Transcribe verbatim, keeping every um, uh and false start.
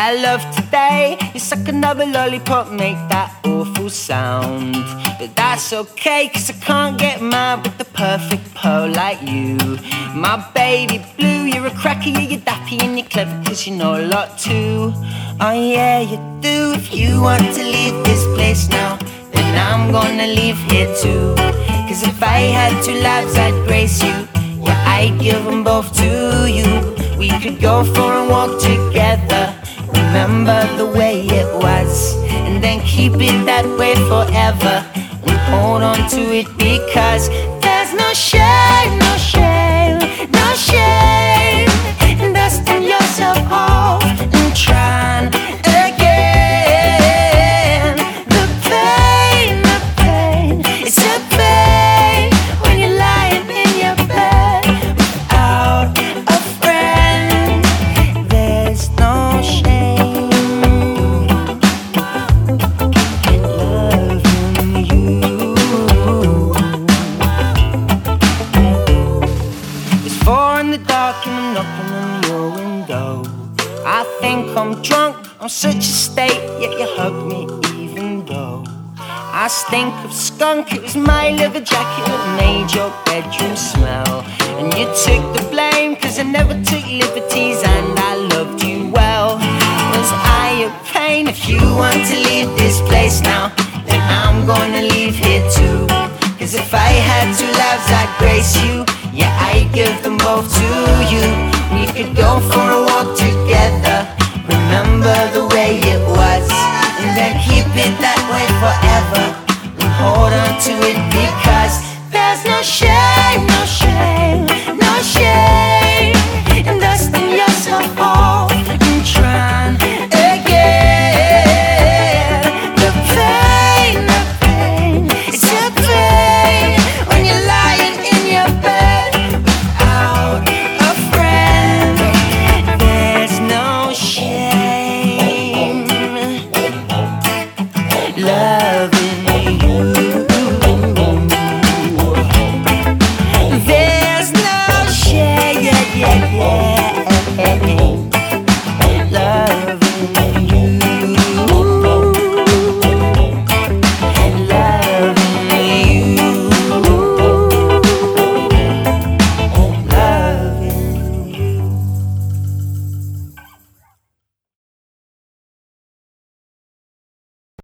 I love today. You suck another lollipop, make that awful sound. But that's okay, cause I can't get mad with the perfect pearl like you. My baby blue, you're a cracker, yeah, you're dappy and you're clever, cause you know a lot too. Oh yeah, you do. If you want to leave this place now, then I'm gonna leave here too. Cause if I had two lives, I'd grace you. Yeah, I'd give them both to you. We could go for a walk together, remember the way it was, and then keep it that way forever, and hold on to it, because there's no shame, no shame, no shame in dusting yourself off and trying again. The pain, the pain, it's a pain when you're lying in your bed without a friend. There's no shame in loving you. It's four in the dark and I'm knocking on your window. I think I'm drunk, I'm such a state, yet you hug me even though I stink of skunk. It was my leather jacket that made your bedroom smell, and you took the blame, cause I never took liberties and I loved you well. Was I a pain? If you want to leave this place now, then I'm gonna leave here too. Cause if I had two lives, I'd grace you. Yeah, I'd give them both to you. We could go for a walk together, remember the way it was, and then keep it that way forever, and hold on to it, because there's no shame, no shame